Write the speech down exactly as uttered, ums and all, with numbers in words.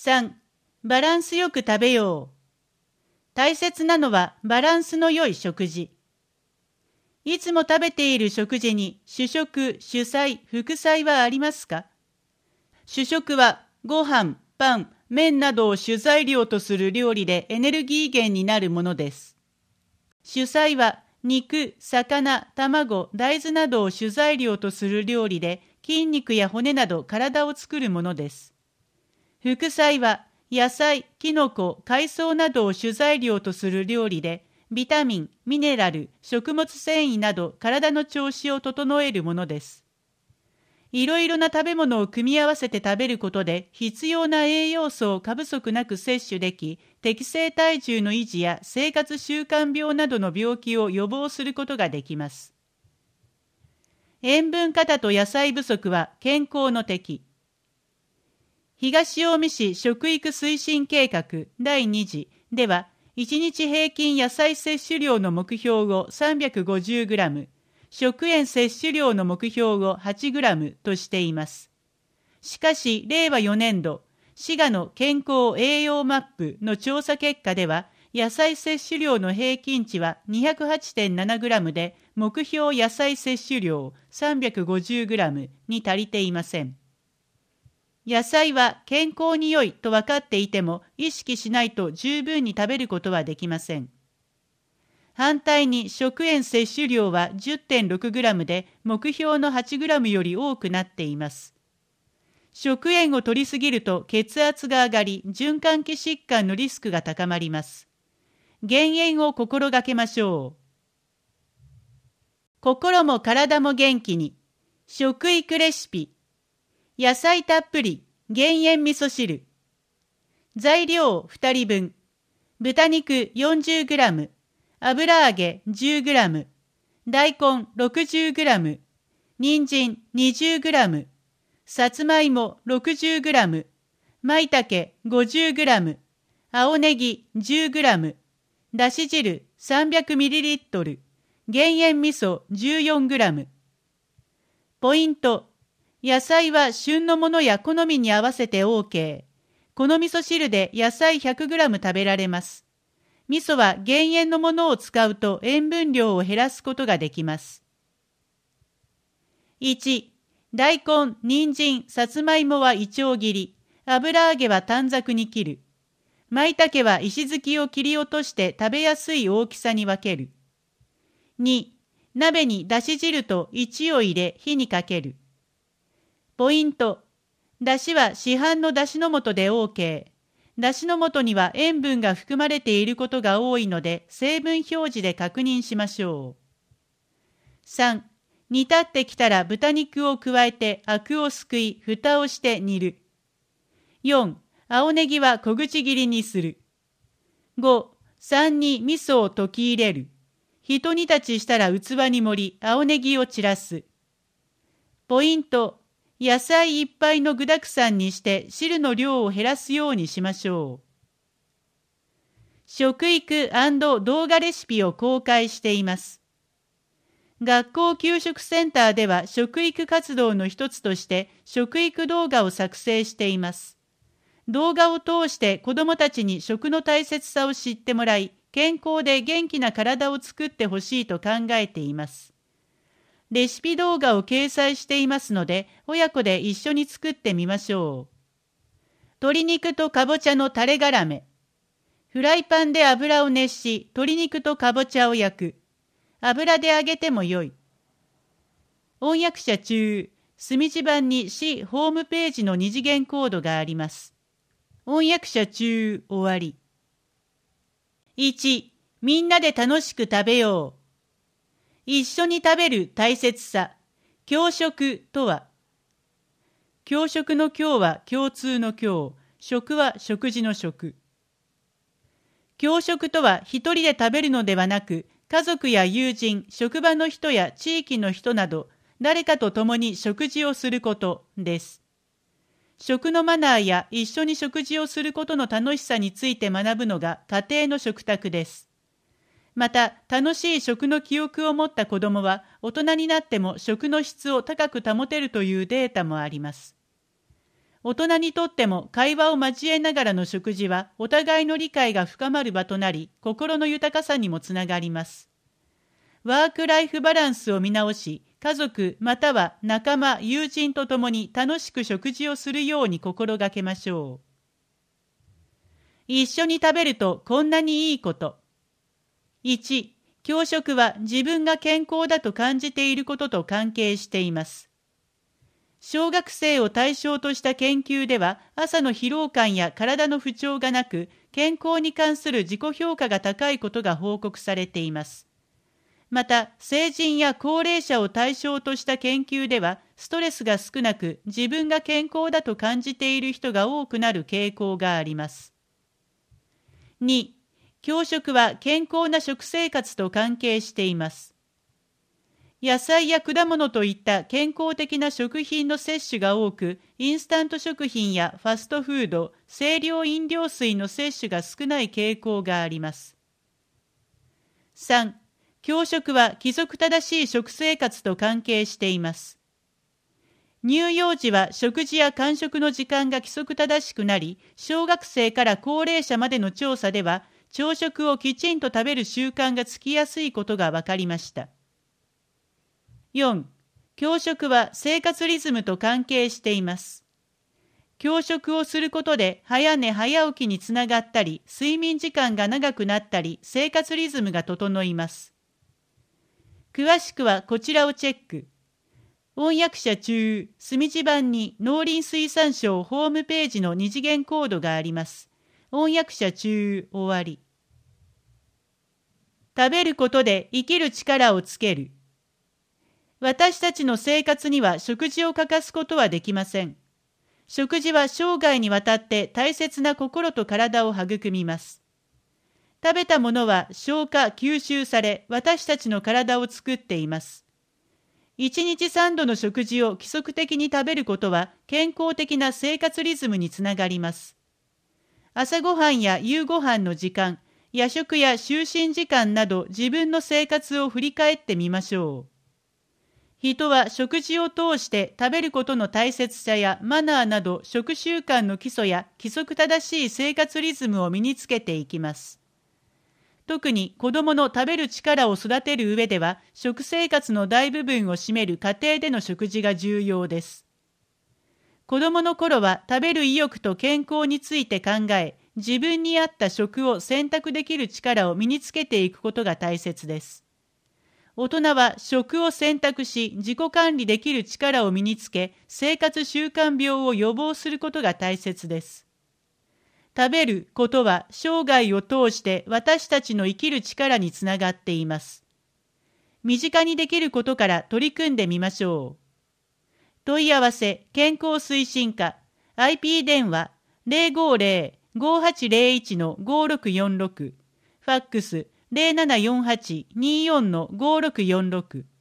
さん、バランスよく食べよう。大切なのはバランスの良い食事。いつも食べている食事に主食、主菜、副菜はありますか？主食はご飯、パン、麺などを主材料とする料理でエネルギー源になるものです。主菜は肉、魚、卵、大豆などを主材料とする料理で筋肉や骨など体を作るものです。副菜は野菜、キノコ、海藻などを主材料とする料理でビタミン、ミネラル、食物繊維など体の調子を整えるものです。いろいろな食べ物を組み合わせて食べることで必要な栄養素を過不足なく摂取でき、適正体重の維持や生活習慣病などの病気を予防することができます。塩分過多と野菜不足は健康の敵。東近江市食育推進計画だいに次では、いちにち平均野菜摂取量の目標を さんびゃくごじゅうグラム、食塩摂取量の目標を はちグラム としています。しかし、れいわよねんど、滋賀の健康栄養マップの調査結果では、野菜摂取量の平均値は にひゃくはちてんななグラム で、目標野菜摂取量 さんびゃくごじゅうグラム に足りていません。野菜は健康に良いと分かっていても、意識しないと十分に食べることはできません。反対に食塩摂取量は じゅってんろくグラム で目標の はちグラム より多くなっています。食塩を摂りすぎると血圧が上がり、循環器疾患のリスクが高まります。減塩を心がけましょう。心も体も元気に。食育レシピ。野菜たっぷり減塩味噌汁。材料ふたりぶん。豚肉 よんじゅうグラム、油揚げ じゅうグラム、大根 ろくじゅうグラム、人参 にじゅうグラム、さつまいも ろくじゅうグラム、舞茸 ごじゅうグラム、青ネギ じゅうグラム、だし汁 さんびゃくミリリットル、減塩味噌 じゅうよんグラム。ポイント。野菜は旬のものや好みに合わせて OK。この味噌汁で野菜 ひゃくグラム 食べられます。味噌は減塩のものを使うと塩分量を減らすことができます。いち、大根、人参、さつまいもはいちょう切り、油揚げは短冊に切る。舞茸は石突きを切り落として食べやすい大きさに分ける。に、鍋にだし汁といちを入れ火にかける。ポイント。だしは市販のだしの素で OK。だしの素には塩分が含まれていることが多いので、成分表示で確認しましょう。さん、煮立ってきたら豚肉を加えてアクをすくい、蓋をして煮る。よん、青ネギは小口切りにする。ご、さんに味噌を溶き入れる。ひと煮立ちしたら器に盛り、青ネギを散らす。ポイント。野菜いっぱいの具沢山にして汁の量を減らすようにしましょう。食育&動画レシピを公開しています。学校給食センターでは食育活動の一つとして食育動画を作成しています。動画を通して子どもたちに食の大切さを知ってもらい、健康で元気な体を作ってほしいと考えています。レシピ動画を掲載していますので、親子で一緒に作ってみましょう。鶏肉とかぼちゃのタレ絡め。フライパンで油を熱し、鶏肉とかぼちゃを焼く。油で揚げてもよい。翻訳者中、墨字版に市ホームページの二次元コードがあります。翻訳者中、終わり。いち、みんなで楽しく食べよう。一緒に食べる大切さ。共食とは、共食の共は共通の共、食は食事の食。共食とは一人で食べるのではなく、家族や友人、職場の人や地域の人など、誰かと共に食事をすることです。食のマナーや一緒に食事をすることの楽しさについて学ぶのが家庭の食卓です。また、楽しい食の記憶を持った子どもは、大人になっても食の質を高く保てるというデータもあります。 大人にとっても会話を交えながらの食事はお互いの理解が深まる場となり、心の豊かさにもつながります。ワークライフバランスを見直し、家族または仲間、友人と共に楽しく食事をするように心がけましょう。一緒に食べるとこんなにいいこと。いち、共食は自分が健康だと感じていることと関係しています。小学生を対象とした研究では、朝の疲労感や体の不調がなく、健康に関する自己評価が高いことが報告されています。また、成人や高齢者を対象とした研究では、ストレスが少なく、自分が健康だと感じている人が多くなる傾向があります。に、共食は健康な食生活と関係しています。野菜や果物といった健康的な食品の摂取が多く、インスタント食品やファストフード、清涼飲料水の摂取が少ない傾向があります。さん、共食は規則正しい食生活と関係しています。乳幼児は食事や間食の時間が規則正しくなり、小学生から高齢者までの調査では、朝食をきちんと食べる習慣がつきやすいことが分かりました。よん. 共食は生活リズムと関係しています。共食をすることで早寝早起きにつながったり、睡眠時間が長くなったり、生活リズムが整います。詳しくはこちらをチェック。翻訳者中、墨字版に農林水産省ホームページの二次元コードがあります。翻訳者中、終わり。食べることで生きる力をつける。私たちの生活には食事を欠かすことはできません。食事は生涯にわたって大切な心と体を育みます。食べたものは消化・吸収され、私たちの体を作っています。いちにちさんどの食事を規則的に食べることは健康的な生活リズムにつながります。朝ごはんや夕ごはんの時間、夜食や就寝時間など自分の生活を振り返ってみましょう。人は食事を通して食べることの大切さやマナーなど食習慣の基礎や規則正しい生活リズムを身につけていきます。特に子どもの食べる力を育てる上では食生活の大部分を占める家庭での食事が重要です。子どもの頃は食べる意欲と健康について考え、自分に合った食を選択できる力を身につけていくことが大切です。大人は食を選択し、自己管理できる力を身につけ、生活習慣病を予防することが大切です。食べることは生涯を通して私たちの生きる力につながっています。身近にできることから取り組んでみましょう。問い合わせ健康推進課 アイピー 電話 ゼロごゼロ ごはちゼロいち ごろくよんろく ファックス ゼロななよんはち にーよん ごろくよんろく